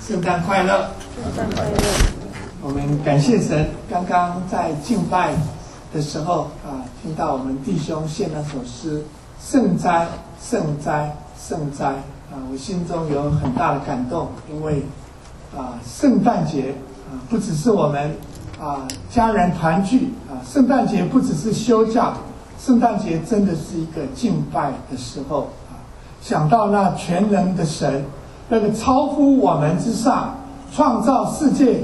圣诞快乐！ 圣诞快乐！ 我们感谢神，刚刚在敬拜的时候听到我们弟兄献那首诗“圣哉，圣哉，圣哉”我心中有很大的感动，因为圣诞节不只是我们家人团聚圣诞节不只是休假，圣诞节真的是一个敬拜的时候想到那全能的神，那个超乎我们之上创造世界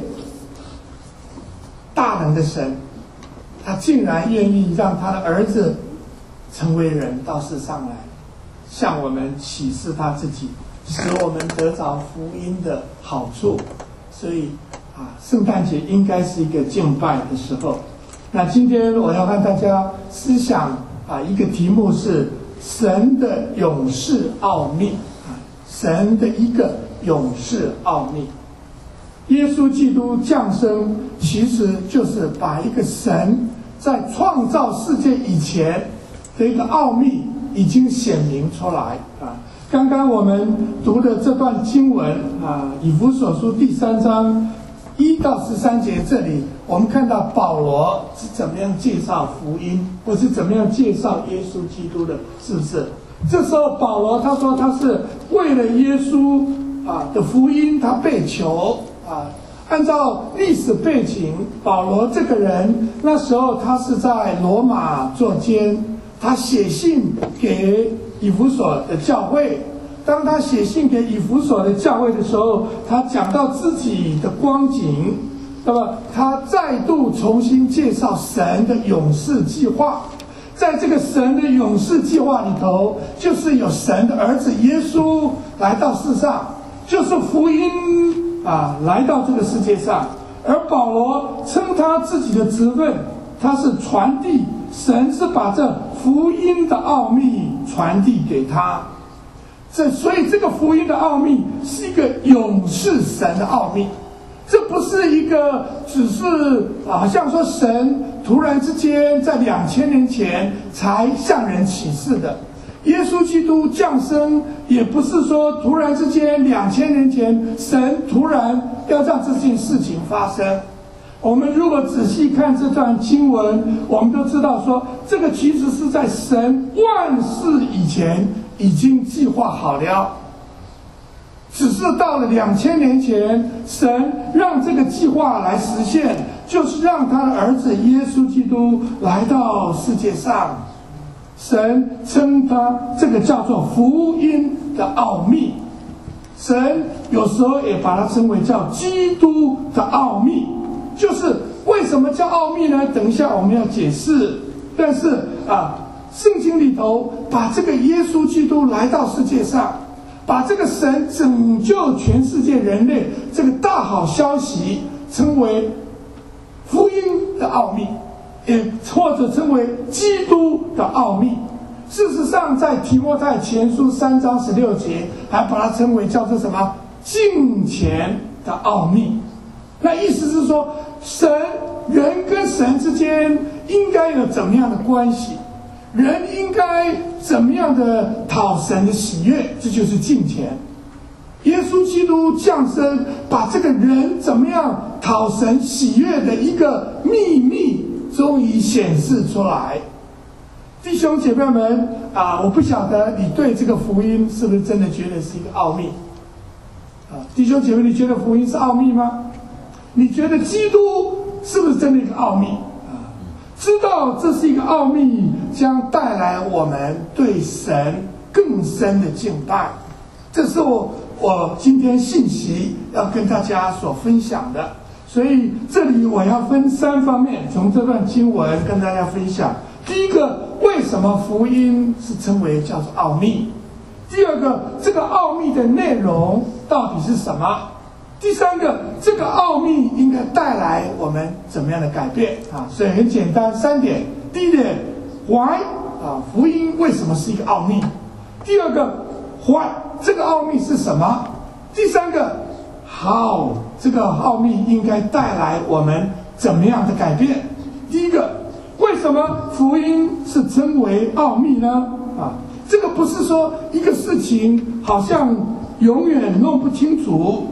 大能的神，他竟然愿意让他的儿子成为人到世上来，向我们启示他自己，使我们得着福音的好处。所以圣诞节应该是一个敬拜的时候。那今天我要和大家思想一个题目是神的永世奥秘神的一个永世奥秘。耶稣基督降生其实就是把一个神在创造世界以前的一个奥秘已经显明出来刚刚我们读的这段经文以弗所书第3章1到13节，这里我们看到保罗是怎么样介绍福音，或是怎么样介绍耶稣基督的，是不是？这时候保罗他说他是为了耶稣的福音他被囚按照历史背景，保罗这个人那时候他是在罗马坐监，他写信给以弗所的教会。当他写信给以弗所的教会的时候，他讲到自己的光景，那么他再度重新介绍神的永世计划。在这个神的永世计划里头，就是有神的儿子耶稣来到世上，就是福音来到这个世界上。而保罗称他自己的职分，他是传递，神是把这福音的奥秘传递给他。所以这个福音的奥秘是一个永世神的奥秘，这不是一个只是好像说神突然之间在2000年前才向人启示的。耶稣基督降生也不是说突然之间2000年前神突然要让这件事情发生。我们如果仔细看这段经文，我们都知道说这个其实是在神万世以前已经计划好了，只是到了2000年前，神让这个计划来实现，就是让他的儿子耶稣基督来到世界上。神称他这个叫做福音的奥秘，神有时候也把它称为叫基督的奥秘。就是为什么叫奥秘呢？等一下我们要解释。但是圣经里头把这个耶稣基督来到世界上，把这个神拯救全世界人类这个大好消息称为福音的奥秘，也或者称为基督的奥秘。事实上在提摩太前书3章16节还把它称为叫做什么敬虔的奥秘。那意思是说人跟神之间应该有怎么样的关系，人应该怎么样的讨神的喜悦，这就是敬虔。耶稣基督降生把这个人怎么样讨神喜悦的一个秘密终于显示出来。弟兄姐妹们我不晓得你对这个福音是不是真的觉得是一个奥秘弟兄姐妹，你觉得福音是奥秘吗？你觉得基督是不是真的一个奥秘知道这是一个奥秘，将带来我们对神更深的敬拜。这是我今天信息要跟大家所分享的。所以这里我要分3方面，从这段经文跟大家分享。第一个，为什么福音是称为叫做奥秘？第二个，这个奥秘的内容到底是什么？第三个，这个奥秘应该带来我们怎么样的改变所以很简单3点。第一点 why 福音为什么是一个奥秘？第二个 why 这个奥秘是什么？第三个 how 这个奥秘应该带来我们怎么样的改变？第一个，为什么福音是称为奥秘呢？这个不是说一个事情好像永远弄不清楚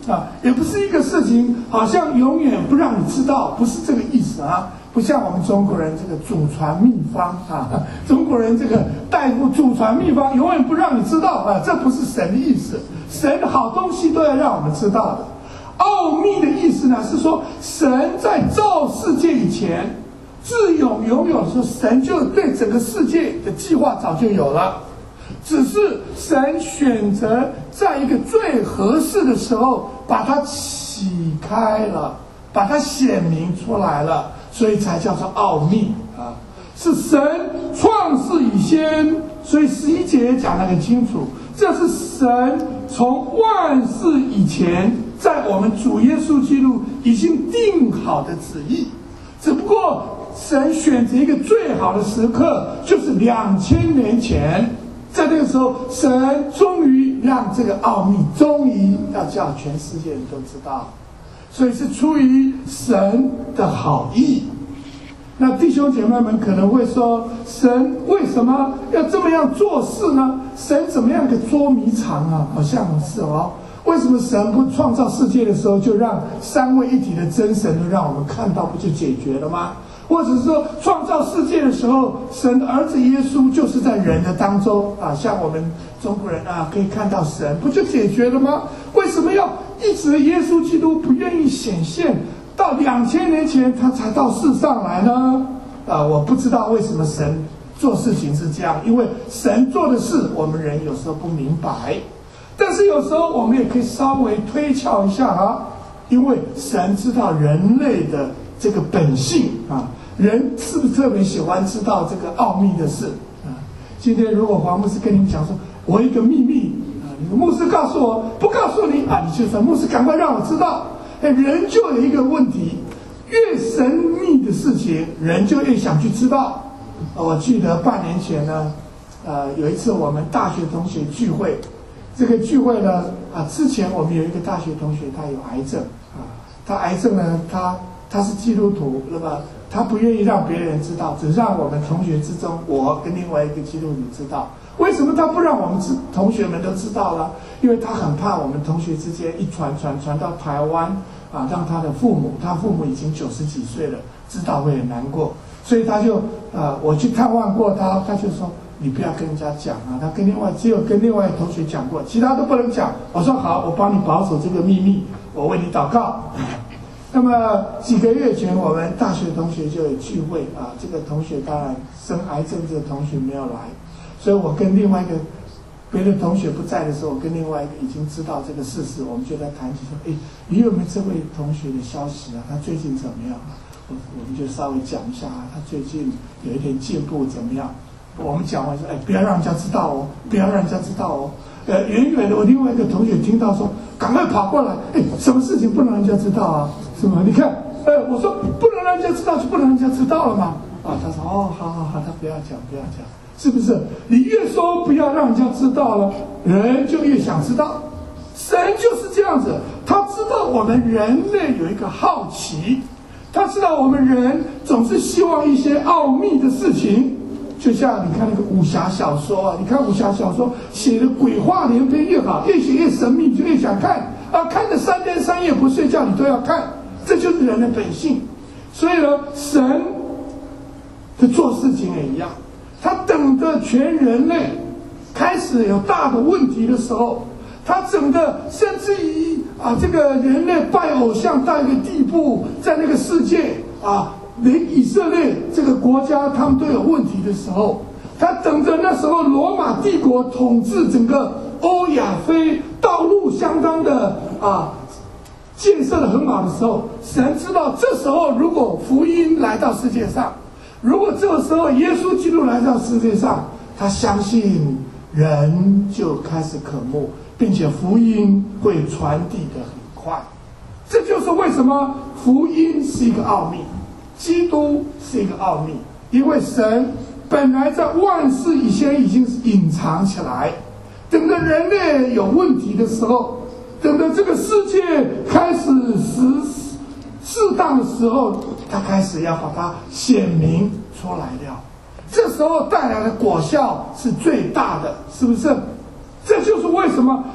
也不是一个事情好像永远不让你知道，不是这个意思啊。不像我们中国人这个祖传秘方中国人这个带入祖传秘方永远不让你知道这不是神的意思。神的好东西都要让我们知道的。奥秘的意思呢，是说神在造世界以前，自永永有的时候，神就对整个世界的计划早就有了，只是神选择在一个最合适的时候把它启开了，把它显明出来了，所以才叫做奥秘是神创世以先，所以11节讲得很清楚，这是神从万事以前在我们主耶稣基督已经定好的旨意，只不过神选择一个最好的时刻，就是2000年前，在那个时候神终于让这个奥秘终于要叫全世界人都知道，所以是出于神的好意。那弟兄姐妹们可能会说，神为什么要这么样做事呢？神怎么样个捉迷藏好像是为什么神不创造世界的时候就让三位一体的真神都让我们看到，不就解决了吗？或者是说创造世界的时候，神的儿子耶稣就是在人的当中像我们中国人可以看到神，不就解决了吗？为什么要一直耶稣基督不愿意显现，到2000年前他才到世上来呢？我不知道为什么神做事情是这样，因为神做的事我们人有时候不明白，但是有时候我们也可以稍微推敲一下因为神知道人类的这个本性人是不是特别喜欢知道这个奥秘的事今天如果黄牧师跟你们讲说，我有一个秘密牧师告诉我，不告诉你你就说牧师赶快让我知道。人就有一个问题，越神秘的事情人就越想去知道。我记得半年前呢有一次我们大学同学聚会，这个聚会呢之前我们有一个大学同学他有癌症他癌症呢他是基督徒，那么他不愿意让别人知道，只让我们同学之中我跟另外一个基督徒知道。为什么他不让我们同学们都知道呢？因为他很怕我们同学之间一传到台湾让他父母已经90几岁了，知道会很难过，所以他就我去探望过他就说你不要跟人家讲他只有跟另外一个同学讲过，其他都不能讲。我说好，我帮你保守这个秘密，我为你祷告。那么几个月前我们大学同学就有聚会这个同学当然生癌症，这个同学没有来，所以我跟另外一个别的同学不在的时候，我跟另外一个已经知道这个事实，我们就在谈起说你有没有这位同学的消息他最近怎么样我们就稍微讲一下他最近有一点进步怎么样。我们讲完说不要让人家知道不要让人家知道远远的我另外一个同学听到说赶快跑过来，什么事情不能让人家知道是吗？你看我说不能让人家知道就不能让人家知道了吗？他说好，他不要讲，是不是？你越说不要让人家知道了，人就越想知道。神就是这样子，他知道我们人类有一个好奇，他知道我们人总是希望一些奥秘的事情。就像你看那个武侠小说你看武侠小说写的鬼话连篇越好，越写越神秘，就越想看看着3天3夜不睡觉你都要看，这就是人的本性。所以呢，神的做事情也一样，他等着全人类开始有大的问题的时候，他整个甚至于这个人类拜偶像到一个地步，在那个世界连以色列这个国家他们都有问题的时候，他等着那时候罗马帝国统治整个欧亚非，道路相当的建设的很好的时候，神知道这时候如果福音来到世界上，如果这个时候耶稣基督来到世界上，他相信人就开始渴慕，并且福音会传递得很快。这就是为什么福音是一个奥秘，基督是一个奥秘，因为神本来在万事以前已经隐藏起来，等着人类有问题的时候，等着这个世界开始适当的时候，他开始要把它显明出来了，这时候带来的果效是最大的，是不是？这就是为什么当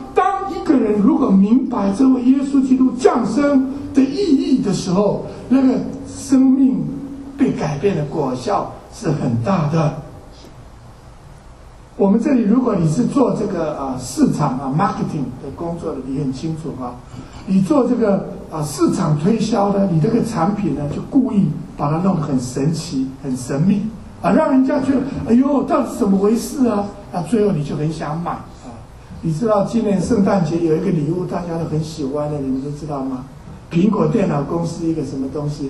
一个人如果明白这位耶稣基督降生的意义的时候，那个生命被改变的果效是很大的。我们这里，如果你是做这个市场marketing 的工作的，你很清楚你做这个市场推销的，你这个产品呢，就故意把它弄得很神奇、很神秘让人家觉得哎呦，到底怎么回事啊？最后你就很想买你知道今年圣诞节有一个礼物大家都很喜欢的，你们都知道吗？苹果电脑公司一个什么东西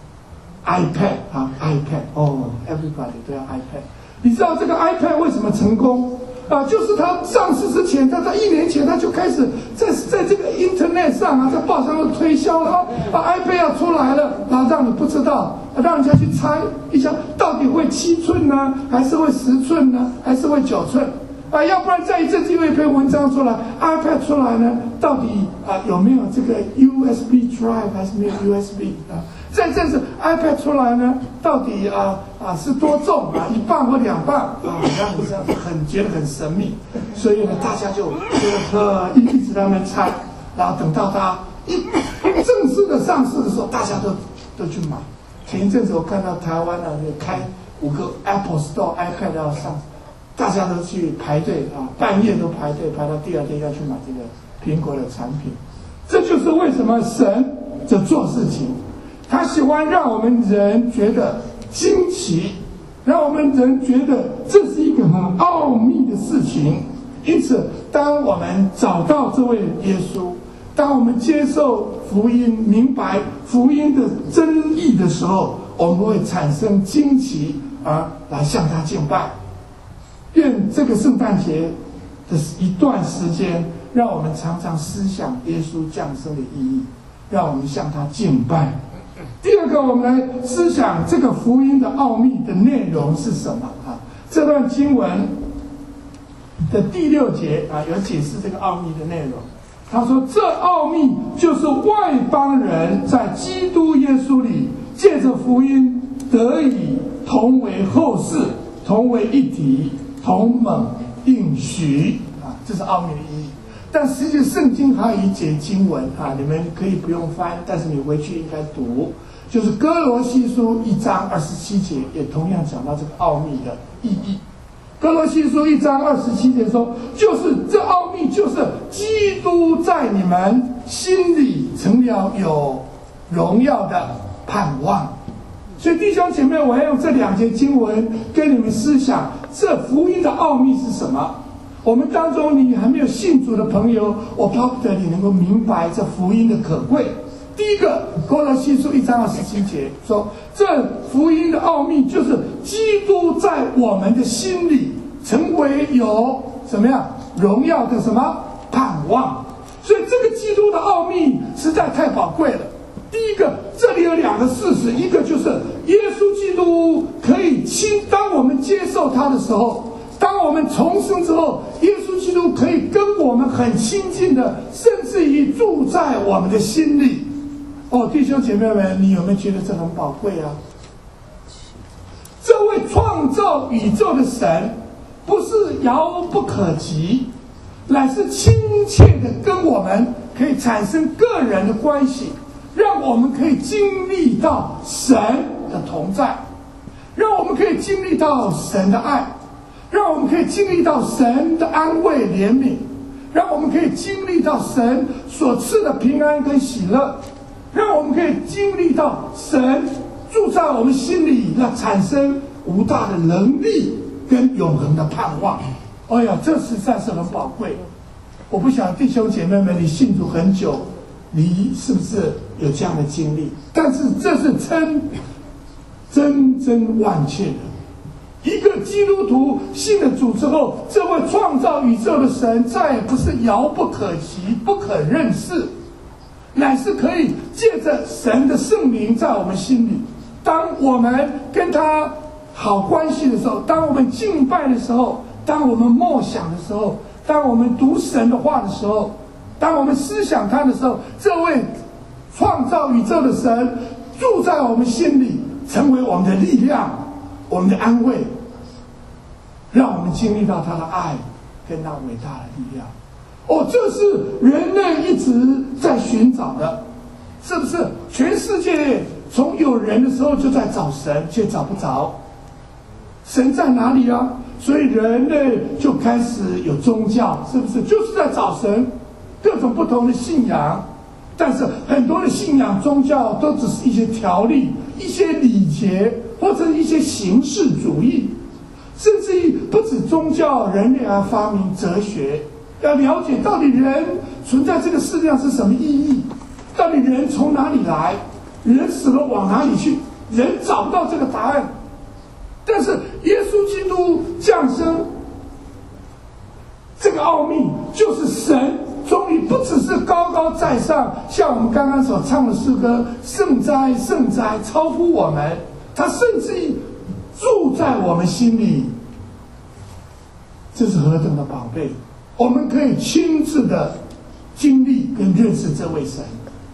？iPad iPad everybody 都要 iPad。你知道这个 iPad 为什么成功就是它上市之前，它在1年前它就开始在这个 Internet 上在报上推销了iPad 要出来了，然后让你不知道，让人家去猜一下到底会7寸呢，还是会10寸呢，还是会9寸要不然再一阵子有一篇文章出来 ，iPad 出来呢，到底有没有这个 USB drive 还是没有 USB再阵子 iPad 出来呢，到底是多重1磅或2磅让你这样觉得很神秘，所以呢，大家就一直在那边猜，然后等到它正式的上市的时候，大家都去买。前一阵子我看到台湾开5个 Apple Store iPad 要上，大家都去排队半夜都排队排到第2天要去买这个苹果的产品。这就是为什么神在做事情。他喜欢让我们人觉得惊奇，让我们人觉得这是一个很奥秘的事情。因此，当我们找到这位耶稣，当我们接受福音，明白福音的真意的时候，我们会产生惊奇来向他敬拜。愿这个圣诞节的一段时间，让我们常常思想耶稣降生的意义，让我们向他敬拜。第二个，我们来思想这个福音的奥秘的内容是什么这段经文的第6节有解释这个奥秘的内容。他说，这奥秘就是外邦人在基督耶稣里借着福音得以同为后世，同为一体，同蒙应许这是奥秘的意义。但实际圣经还有一节经文你们可以不用翻，但是你回去应该读，就是哥罗西书1章27节，也同样讲到这个奥秘的意义。哥罗西书1章27节说，就是这奥秘就是基督在你们心里成了有荣耀的盼望。所以弟兄姐妹，我要用这2节经文跟你们思想这福音的奥秘是什么。我们当中你还没有信主的朋友，我巴不得你能够明白这福音的可贵。第一个，哥罗西书1章27节说，这福音的奥秘就是基督在我们的心里成为有什么样荣耀的什么盼望。所以这个基督的奥秘实在太宝贵了。第一个，这里有2个事实，一个就是耶稣基督可以当我们接受他的时候，当我们重生之后，耶稣基督可以跟我们很亲近的，甚至于住在我们的心里。弟兄姐妹们，你有没有觉得这很宝贵这位创造宇宙的神不是遥不可及，乃是亲切的跟我们可以产生个人的关系，让我们可以经历到神的同在，让我们可以经历到神的爱，让我们可以经历到神的安慰怜悯，让我们可以经历到神所赐的平安跟喜乐，让我们可以经历到神住在我们心里，那产生无大的能力跟永恒的盼望。哎呀，这实在是很宝贵。我不想弟兄姐妹们，你信主很久，你是不是有这样的经历？但是这是真万确的。一个基督徒信了主之后，这位创造宇宙的神再也不是遥不可及、不可认识，乃是可以借着神的圣灵在我们心里。当我们跟他好关系的时候，当我们敬拜的时候，当我们默想的时候，当我们读神的话的时候，当我们思想他的时候，这位创造宇宙的神住在我们心里，成为我们的力量，我们的安慰，让我们经历到他的爱跟那伟大的力量。 这是人类一直在寻找的，是不是？全世界从有人的时候就在找神，却找不着。神在哪里啊？所以人类就开始有宗教，是不是？就是在找神，各种不同的信仰。但是很多的信仰宗教都只是一些条例、一些礼节，或者一些形式主义。甚至于不止宗教，人类还发明哲学，要了解到底人存在这个世界上是什么意义，到底人从哪里来，人死了往哪里去，人找不到这个答案。但是耶稣基督降生，这个奥秘就是神终于不只是高高在上，像我们刚刚所唱的诗歌圣哉圣哉，超乎我们，他甚至于住在我们心里。这是何等的宝贝，我们可以亲自的经历跟认识这位神。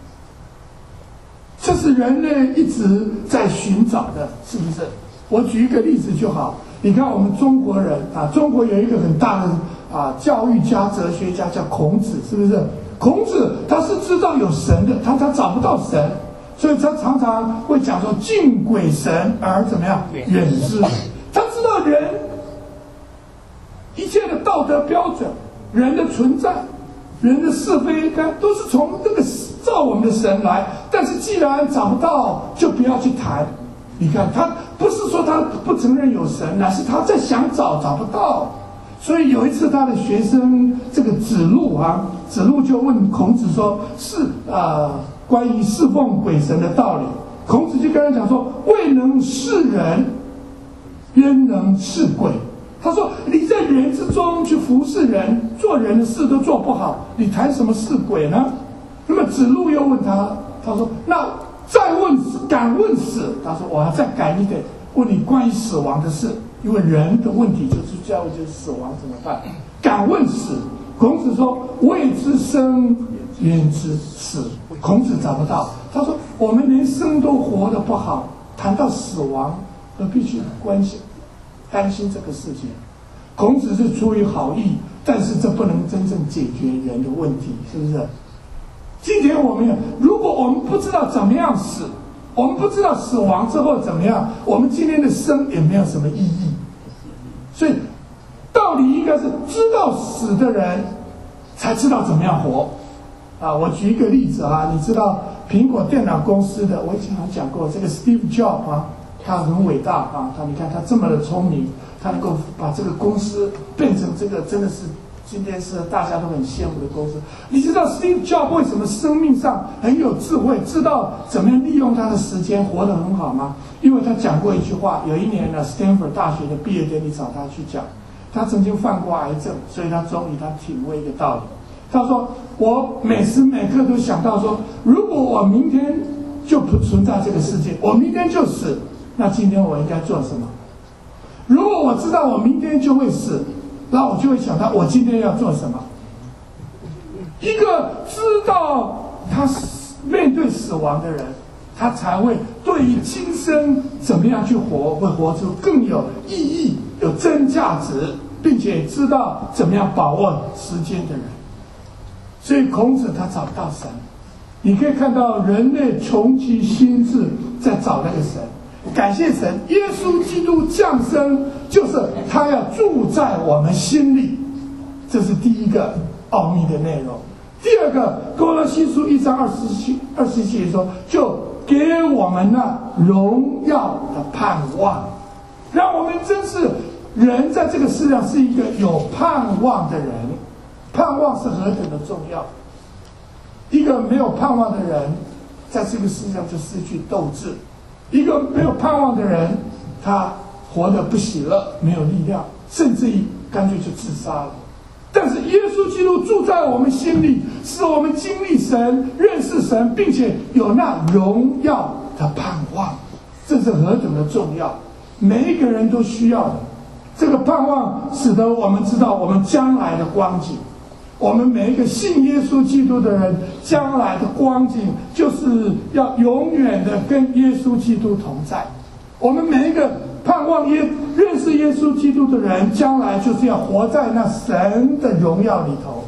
这是人类一直在寻找的，是不是？我举一个例子就好。你看我们中国人啊，中国有一个很大的教育家、哲学家叫孔子，是不是？孔子他是知道有神的，他找不到神，所以他常常会讲说敬鬼神而怎么样远之。他知道人一切的道德标准，人的存在，人的是非该都是从那个造我们的神来。但是既然找不到，就不要去谈。你看他不是说他不承认有神，乃是他在想找不到。所以有一次他的学生这个子路就问孔子说，是关于侍奉鬼神的道理。孔子就跟他讲说，未能事人，焉能事鬼？他说你在人之中去服侍人，做人的事都做不好，你谈什么事鬼呢？那么子路又问他说那再问敢问死？他说我要再改一点，问你关于死亡的事，因为人的问题就是死亡怎么办？敢问死？孔子说未知生焉知死？孔子找不到。他说我们连生都活得不好，谈到死亡何必去担心这个事情？孔子是出于好意，但是这不能真正解决人的问题，是不是？今天如果我们不知道怎么样死，我们不知道死亡之后怎么样，我们今天的生也没有什么意义。所以道理应该是知道死的人才知道怎么样活。我举一个例子你知道苹果电脑公司的，我以前讲过这个 Steve Jobs 他很伟大你看他这么的聪明，他能够把这个公司变成这个真的是今天是大家都很羡慕的公司。你知道 Steve Jobs 为什么生命上很有智慧，知道怎么样利用他的时间活得很好吗？因为他讲过一句话，有一年呢 Stanford 大学的毕业典礼找他去讲，他曾经犯过癌症，所以他终于他体会一个道理。他说我每时每刻都想到说，如果我明天就不存在这个世界，我明天就死，那今天我应该做什么？如果我知道我明天就会死，那我就会想到我今天要做什么。一个知道他面对死亡的人，他才会对于今生怎么样去活，会活出更有意义、有真价值，并且知道怎么样把握时间的人。所以孔子他找不到神，你可以看到人类穷其心志在找那个神。感谢神，耶稣基督降生，就是他要住在我们心里，这是第一个奥秘的内容。第二个，哥罗西书1章27节说，就给我们那荣耀的盼望，让我们真是人在这个世上是一个有盼望的人。盼望是何等的重要，一个没有盼望的人在这个世上就失去斗志，一个没有盼望的人他活得不喜乐，没有力量，甚至于干脆就自杀了。但是耶稣基督住在我们心里，使我们经历神、认识神，并且有那荣耀的盼望，这是何等的重要，每一个人都需要的。这个盼望使得我们知道我们将来的光景，我们每一个信耶稣基督的人将来的光景就是要永远的跟耶稣基督同在。我们每一个盼望认识耶稣基督的人将来就是要活在那神的荣耀里头。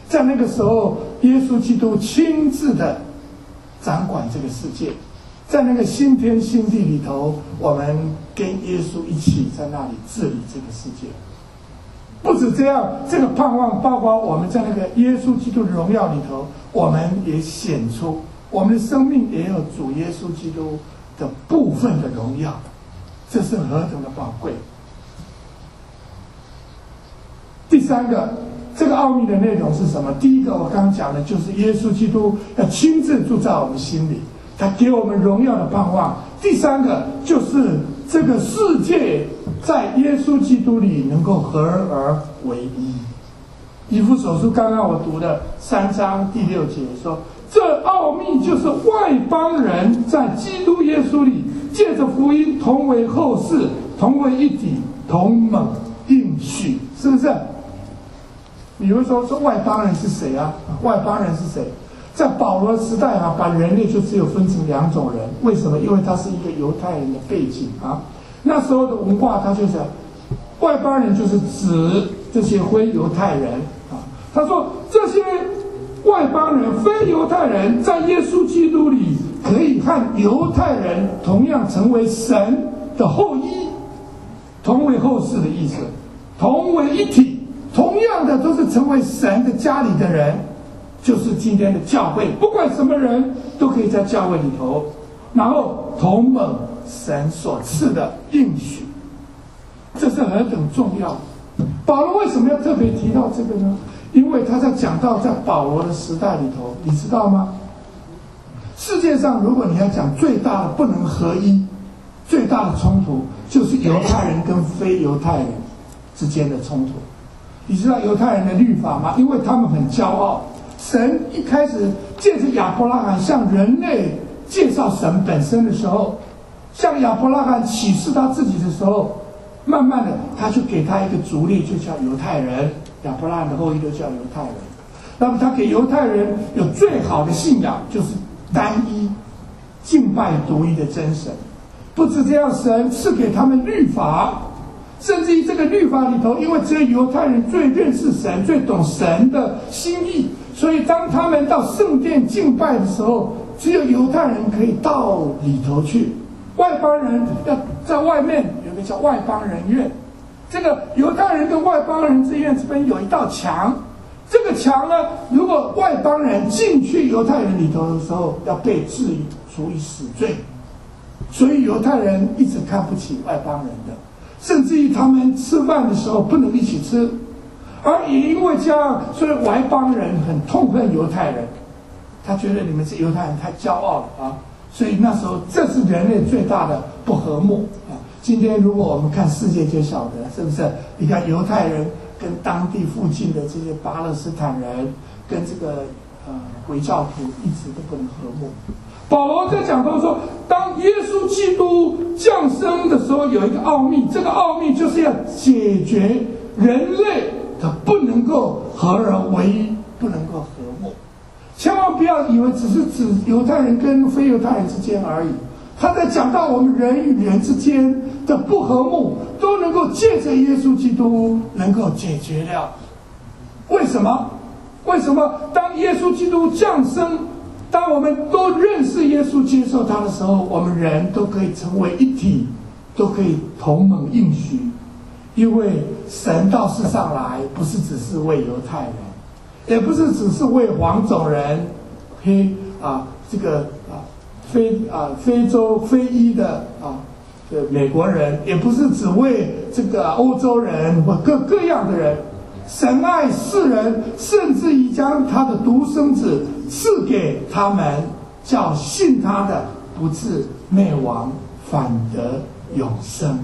在那个时候，耶稣基督亲自的掌管这个世界，在那个新天新地里头，我们跟耶稣一起在那里治理这个世界。不止这样，这个盼望包括我们在那个耶稣基督的荣耀里头，我们也显出我们的生命也有主耶稣基督的部分的荣耀，这是何等的宝贵。第三个，这个奥秘的内容是什么？第一个我刚刚讲的就是耶稣基督要亲自住在我们心里，他给我们荣耀的盼望。第三个就是这个世界在耶稣基督里能够合而为一。以弗所书刚刚我读的3章第6节说，这奥秘就是外邦人在基督耶稣里借着福音同为后嗣，同为一体，同蒙应许，是不是？你会说外邦人是谁啊？外邦人是谁？在保罗时代啊，把人类就只有分成2种人。为什么？因为他是一个犹太人的背景啊。那时候的文化，他就是外邦人就是指这些非犹太人啊。他说这些外邦人、非犹太人在耶稣基督里可以和犹太人同样成为神的后裔，同为后世的意思，同为一体。同样的都是成为神的家里的人，就是今天的教会，不管什么人都可以在教会里头，然后同蒙神所赐的应许，这是何等重要。保罗为什么要特别提到这个呢？因为他在讲到在保罗的时代里头，你知道吗？世界上如果你要讲最大的不能合一，最大的冲突就是犹太人跟非犹太人之间的冲突。你知道犹太人的律法吗？因为他们很骄傲，神一开始借着亚伯拉罕向人类介绍神本身的时候，向亚伯拉罕启示他自己的时候，慢慢的他就给他一个族类，就叫犹太人。亚伯拉罕的后裔都叫犹太人。那么他给犹太人有最好的信仰，就是单一敬拜独一的真神。不止这样，神赐给他们律法，甚至于这个律法里头，因为只有犹太人最认识神，最懂神的心意，所以当他们到圣殿敬拜的时候，只有犹太人可以到里头去，外邦人要在外面有个叫外邦人院。这个犹太人跟外邦人之间这边有一道墙，这个墙呢，如果外邦人进去犹太人里头的时候，要被治处以死罪，所以犹太人一直看不起外邦人的。甚至于他们吃饭的时候不能一起吃，而也因为这样，所以外邦人很痛恨犹太人，他觉得你们是犹太人太骄傲了啊！所以那时候这是人类最大的不和睦啊！今天如果我们看世界就晓得，是不是？你看犹太人跟当地附近的这些巴勒斯坦人跟这个回教徒一直都不能和睦。保罗在讲到说，当耶稣基督降生的时候，有一个奥秘，这个奥秘就是要解决人类的不能够合而为一，不能够和睦。千万不要以为只是指犹太人跟非犹太人之间而已，他在讲到我们人与人之间的不和睦，都能够借着耶稣基督能够解决了。为什么？为什么当耶稣基督降生，当我们都认识耶稣、接受他的时候，我们人都可以成为一体，都可以同蒙应许。因为神到世上来，不是只是为犹太人，也不是只是为黄种人、非洲非裔的美国人，也不是只为这个欧洲人或各样的人。神爱世人，甚至于将他的独生子赐给他们，叫信他的不至灭亡，反得永生。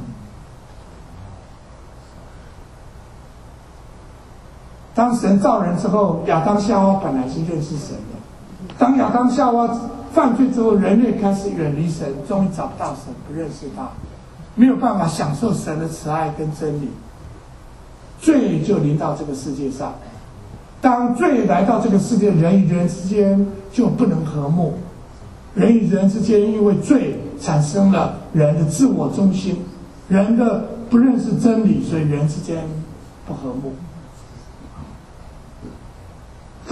当神造人之后，亚当夏娃本来是认识神的。当亚当夏娃犯罪之后，人类开始远离神，终于找不到神，不认识他，没有办法享受神的慈爱跟真理。罪就临到这个世界上，当罪来到这个世界，人与人之间就不能和睦，人与人之间因为罪产生了人的自我中心，人的不认识真理，所以人之间不和睦。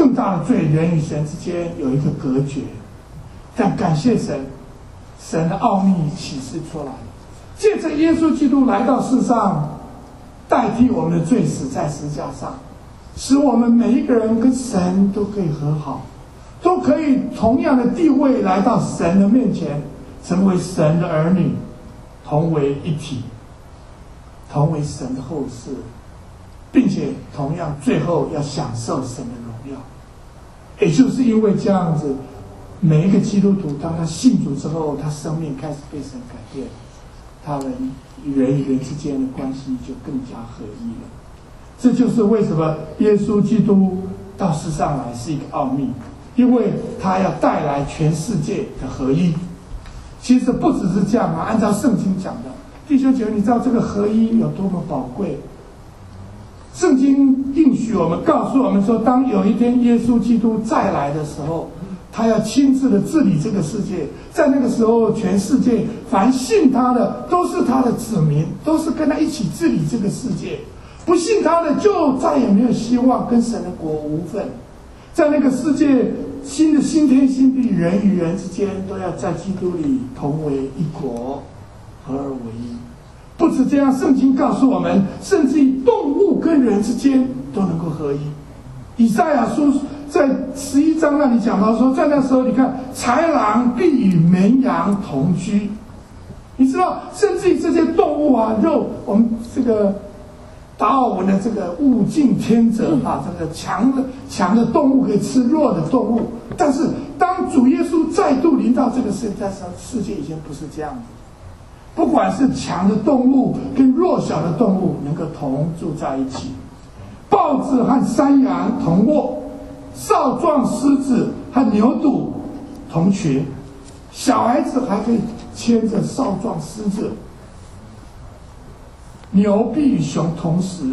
更大的罪，人与神之间有一个隔绝。但感谢神，神的奥秘启示出来了，借着耶稣基督来到世上，代替我们的罪死在十字架上，使我们每一个人跟神都可以和好，都可以同样的地位来到神的面前，成为神的儿女，同为一体，同为神的后嗣，并且同样最后要享受神的荣耀。也就是因为这样子，每一个基督徒当他信主之后，他生命开始被神改变，他们人与人之间的关系就更加合一了。这就是为什么耶稣基督到世上来是一个奥秘，因为他要带来全世界的合一。其实不只是这样啊，按照圣经讲的，弟兄姐妹，你知道这个合一有多么宝贵？圣经应许我们，告诉我们说，当有一天耶稣基督再来的时候，他要亲自的治理这个世界。在那个时候，全世界凡信他的都是他的子民，都是跟他一起治理这个世界。不信他的就再也没有希望，跟神的国无份。在那个世界，新的新天新地，人与人之间都要在基督里同为一国，合而为一。不止这样，圣经告诉我们，甚至于动物跟人之间都能够合一。以赛亚书在11章那里讲到说，在那时候你看，豺狼必与绵羊同居。你知道，甚至于这些动物啊，我们这个达尔文的这个物竞天择啊，这个强的动物可以吃弱的动物。但是当主耶稣再度临到这个世界上，世界已经不是这样子。不管是强的动物跟弱小的动物能够同住在一起，豹子和山羊同卧，少壮狮子和牛犊同群，小孩子还可以牵着少壮狮子，牛必与熊同食，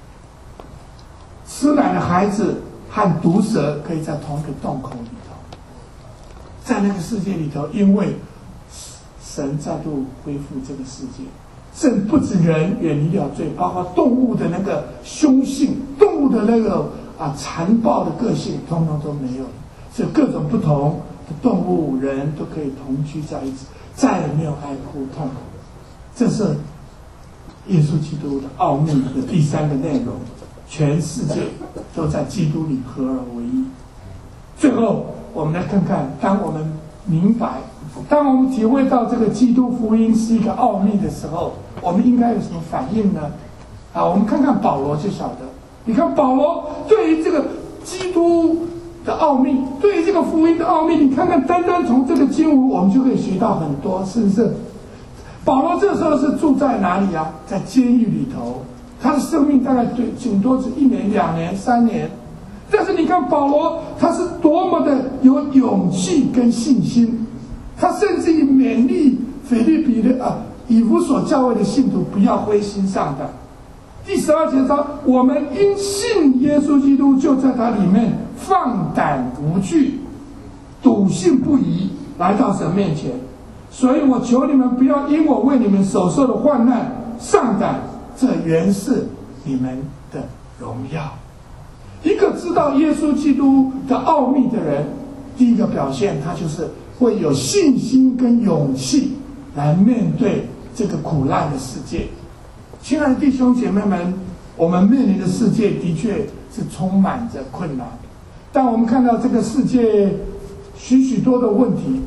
吃奶的孩子和毒蛇可以在同一个洞口里头。在那个世界里头，因为神再度恢复这个世界，甚不止人远离了罪，包括动物的那个凶性，动物的那个残暴的个性，通通都没有了。所以各种不同的动物、人都可以同居在一起，再也没有爱哭痛苦。这是耶稣基督的奥秘的第三个内容，全世界都在基督里合而为一。最后，我们来看看，当我们明白，当我们体会到这个基督福音是一个奥秘的时候，我们应该有什么反应呢？我们看看保罗就晓得。你看保罗对于这个基督的奥秘，对于这个福音的奥秘，你看看单单从这个经文，我们就可以学到很多，是不是？保罗这时候是住在哪里啊？在监狱里头，他的生命大概顶多是1年、2年、3年。但是你看保罗，他是多么的有勇气跟信心，他甚至于勉励腓立比的以弗所教会的信徒不要灰心丧胆。第12节说，我们因信耶稣基督，就在他里面放胆无惧，笃信不疑，来到神面前。所以我求你们不要因我为你们所受的患难丧胆，这原是你们的荣耀。一个知道耶稣基督的奥秘的人，第一个表现，他就是会有信心跟勇气来面对这个苦难的世界。亲爱的弟兄姐妹们，我们面临的世界的确是充满着困难，但我们看到这个世界许多的问题。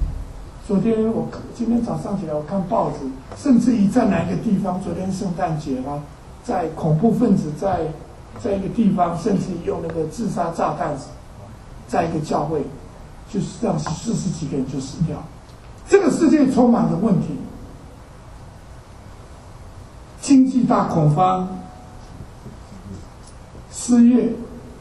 今天早上起来我看报纸，甚至于在哪一个地方，昨天圣诞节啦，在恐怖分子在一个地方，甚至用那个自杀炸弹，在一个教会，就是让40几个人就死掉。这个世界充满着问题，经济大恐慌，失业，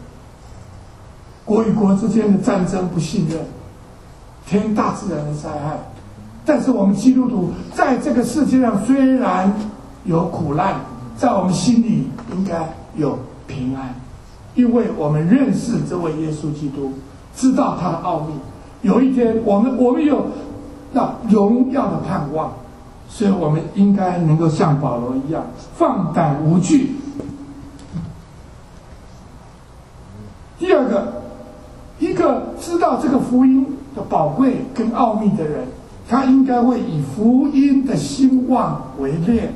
国与国之间的战争不信任，天大自然的灾害。但是我们基督徒在这个世界上虽然有苦难，在我们心里应该有平安，因为我们认识这位耶稣基督，知道他的奥秘。有一天我们有那荣耀的盼望，所以我们应该能够像保罗一样放胆无惧。第二个， 道这个福音的宝贵跟奥秘的人，他应该会以福音的兴旺为念，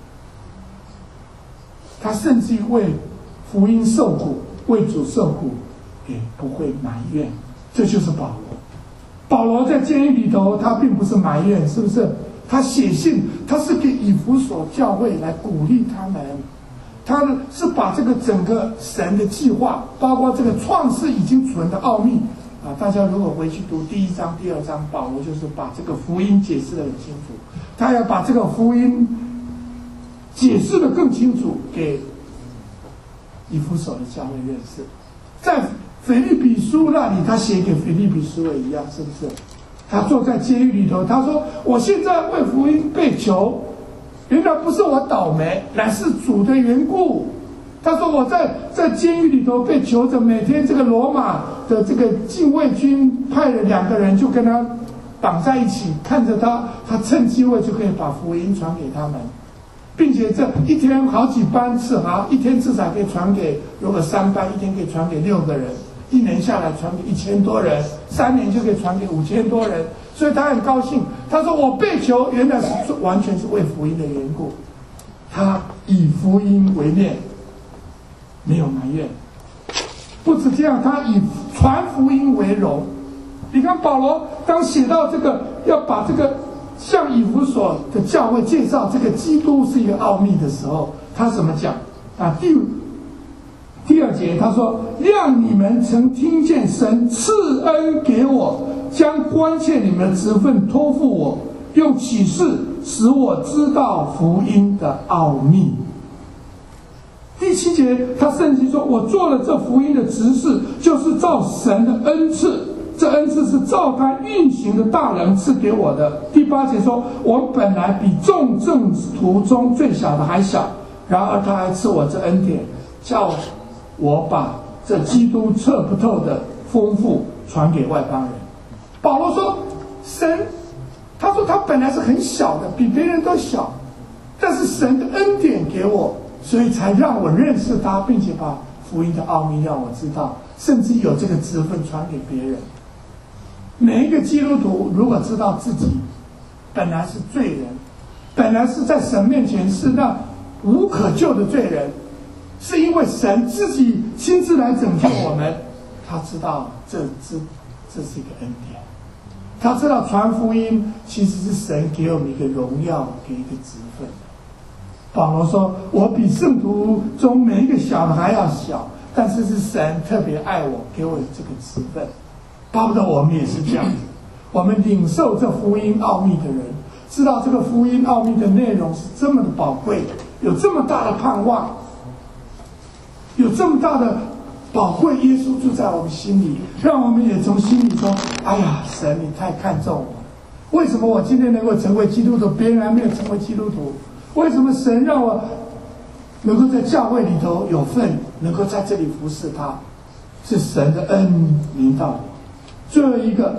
他甚至于为福音受苦，为主受苦，也不会埋怨。这就是保罗。保罗在监狱里头，他并不是埋怨，是不是？他写信，他是给以弗所教会来鼓励他们。他是把这个整个神的计划，包括这个创世已经存的奥秘啊，大家如果回去读第1章、第2章，保罗就是把这个福音解释得很清楚。他要把这个福音解释得更清楚，给以弗所的教会认识。在腓立比书那里，他写给腓立比书也一样，是不是？他坐在监狱里头，他说：“我现在为福音被囚，原来不是我倒霉，乃是主的缘故。”他说：“我在监狱里头被囚着，每天这个罗马的这个禁卫军派了2个人就跟他绑在一起，看着他趁机会就可以把福音传给他们，并且这一天好几班次哈，一天至少可以传给，如果3班，一天可以传给6个人。1年下来传给1000多人，3年就可以传给5000多人，所以他很高兴。他说我被囚，原来是完全是为福音的缘故。他以福音为念，没有埋怨。不止这样，他以传福音为荣。你看保罗当写到这个，要把这个向以弗所的教会介绍这个基督是一个奥秘的时候，他怎么讲啊？第2节他说：“让你们曾听见神赐恩给我，将关切你们的职分托付我，用启示使我知道福音的奥秘。”第7节他甚至说：“我做了这福音的执事，就是照神的恩赐，这恩赐是照他运行的大能赐给我的。”第8节说：“我本来比众正徒中最小的还小，然而他还赐我这恩典，叫我把这基督测不透的丰富传给外邦人。”保罗说神，他说他本来是很小的，比别人都小，但是神的恩典给我，所以才让我认识他，并且把福音的奥秘让我知道，甚至有这个职分传给别人。每一个基督徒如果知道自己本来是罪人，本来是在神面前是那无可救的罪人，是因为神自己亲自来拯救我们，他知道这是一个恩典，他知道传福音其实是神给我们一个荣耀，给一个职分。保罗说：“我比圣徒中每一个小的还要小，但是是神特别爱我，给我这个职分。”巴不得我们也是这样子，我们领受这福音奥秘的人，知道这个福音奥秘的内容是这么的宝贵，有这么大的盼望，有这么大的宝贵，耶稣住在我们心里，让我们也从心里说：“哎呀，神，你太看重我了！为什么我今天能够成为基督徒，别人还没有成为基督徒？为什么神让我能够在教会里头有份，能够在这里服侍他？是神的恩临到我。”最后一个，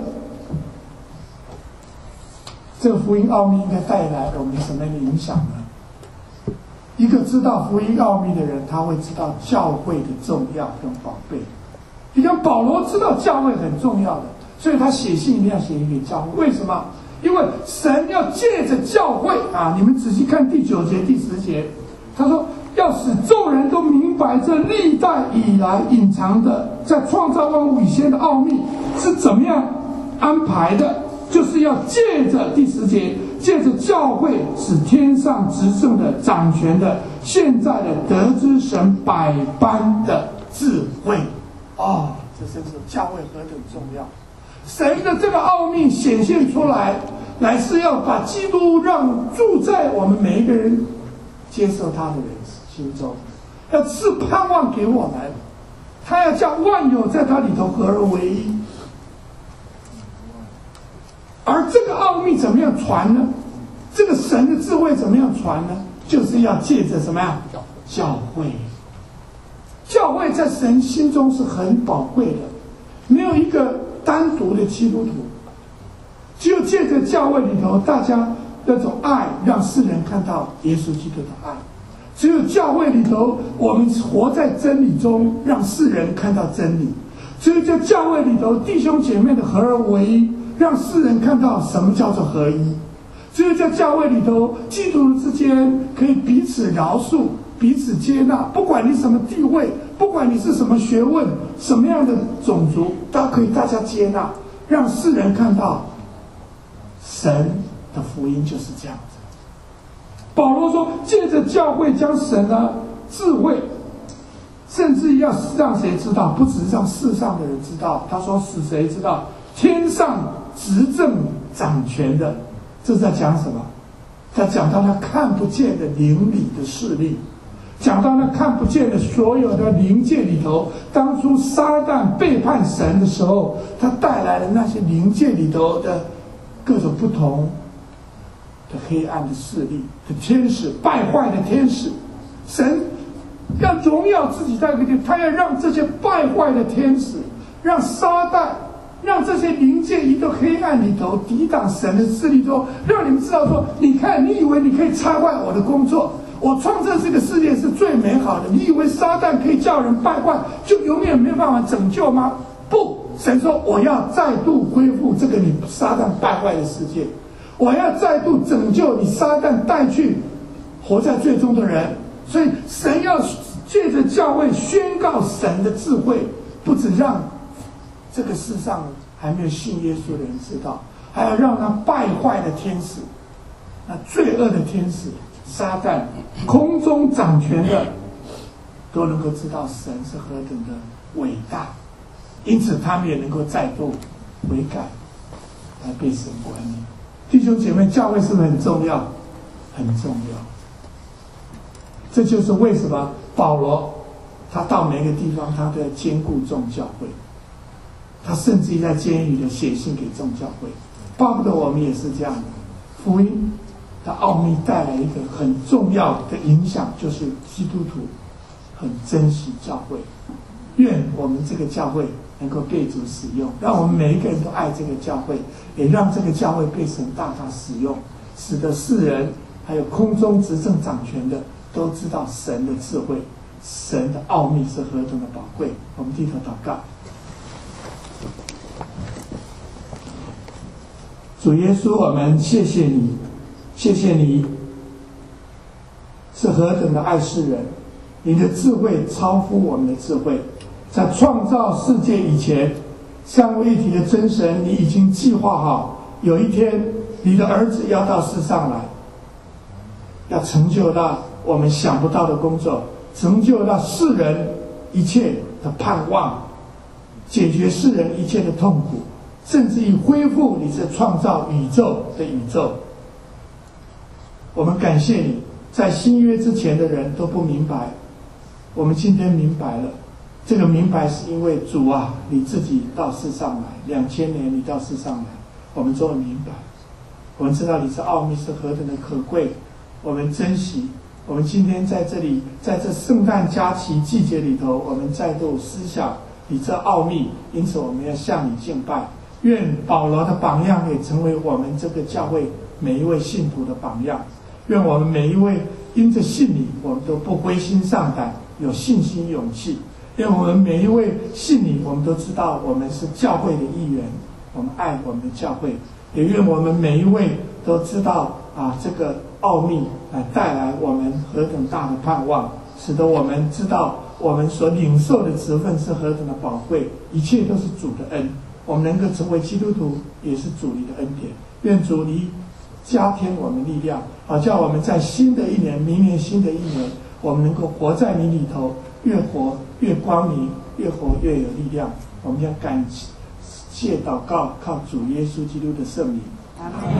这个福音奥秘应该带来我们什么样的影响呢？一个知道福音奥秘的人，他会知道教会的重要跟宝贝。你看保罗知道教会很重要的，所以他写信一定要写给教会。为什么？因为神要借着教会啊，你们仔细看第9节、第10节，他说要使众人都明白这历代以来隐藏的，在创造万物以前的奥秘是怎么样安排的，就是要借着第10节，借着教会使天上执政的、掌权的、现在的得知神百般的智慧。哦，这真是教会何等重要！神的这个奥秘显现出来，乃是要把基督让住在我们每一个人接受他的人心中，要赐盼望给我们，他要叫万有在他里头合而为一。而这个奥秘怎么样传呢？这个神的智慧怎么样传呢？就是要借着什么呀？教会。教会在神心中是很宝贵的，没有一个单独的基督徒，只有借着教会里头大家那种爱，让世人看到耶稣基督的爱。只有教会里头，我们活在真理中，让世人看到真理。 所以在教会里头，弟兄姐妹的合而为一，让世人看到什么叫做合一。只有在教会里头，基督徒之间可以彼此饶恕、彼此接纳，不管你什么地位，不管你是什么学问、什么样的种族，都可以大家接纳，让世人看到神的福音就是这样子。保罗说，借着教会将神的智慧，甚至要让谁知道？不只是让世上的人知道。他说使谁知道？天上执政掌权的。这是在讲什么？他讲到他看不见的灵里的势力，讲到他看不见的所有的灵界里头，当初撒旦背叛神的时候，他带来了那些灵界里头的各种不同的黑暗的势力的天使，败坏的天使。神要荣耀自己在这个地方，他要让这些败坏的天使，让撒旦，让这些灵界一个黑暗里头抵挡神的势力之后，让你们知道说，你看，你以为你可以拆坏我的工作，我创造这个世界是最美好的，你以为撒旦可以叫人败坏，就永远没有办法拯救吗？不，神说我要再度恢复这个你撒旦败坏的世界，我要再度拯救你撒旦带去活在最终的人。所以神要借着教会宣告神的智慧，不只让这个世上还没有信耶稣的人知道，还要让那败坏的天使，那罪恶的天使撒旦空中掌权的，都能够知道神是何等的伟大，因此他们也能够再度悔改，来被神管理。弟兄姐妹，教会是不是很重要？很重要。这就是为什么保罗他到每个地方他都要兼顾众教会，他甚至于在监狱里写信给众教会，巴不得我们也是这样的。福音的奥秘带来一个很重要的影响，就是基督徒很珍惜教会，愿我们这个教会能够被主使用，让我们每一个人都爱这个教会，也让这个教会被神大大使用，使得世人还有空中执政掌权的都知道神的智慧，神的奥秘是何等的宝贵。我们低头祷告。主耶稣，我们谢谢你，谢谢你是何等的爱世人，你的智慧超乎我们的智慧。在创造世界以前，三位一体的真神，你已经计划好，有一天你的儿子要到世上来，要成就到我们想不到的工作，成就到世人一切的盼望，解决世人一切的痛苦，甚至于恢复你是创造宇宙的宇宙。我们感谢你，在新约之前的人都不明白，我们今天明白了。这个明白是因为主啊，你自己到世上来，2000年你到世上来，我们终于明白。我们知道你是奥秘是何等的可贵，我们珍惜。我们今天在这里，在这圣诞佳期季节里头，我们再度思想你这奥秘，因此我们要向你敬拜。愿保罗的榜样也成为我们这个教会每一位信徒的榜样。愿我们每一位因着信你，我们都不灰心丧胆，有信心勇气。愿我们每一位信你，我们都知道我们是教会的一员，我们爱我们的教会。也愿我们每一位都知道这个奥秘来带来我们何等大的盼望，使得我们知道我们所领受的职分是何等的宝贵，一切都是主的恩。我们能够成为基督徒，也是主你的恩典。愿主你加添我们力量，好叫我们在新的一年，明年新的一年，我们能够活在你里头，越活越光明，越活越有力量。我们将感谢祷告，靠主耶稣基督的圣名。阿们。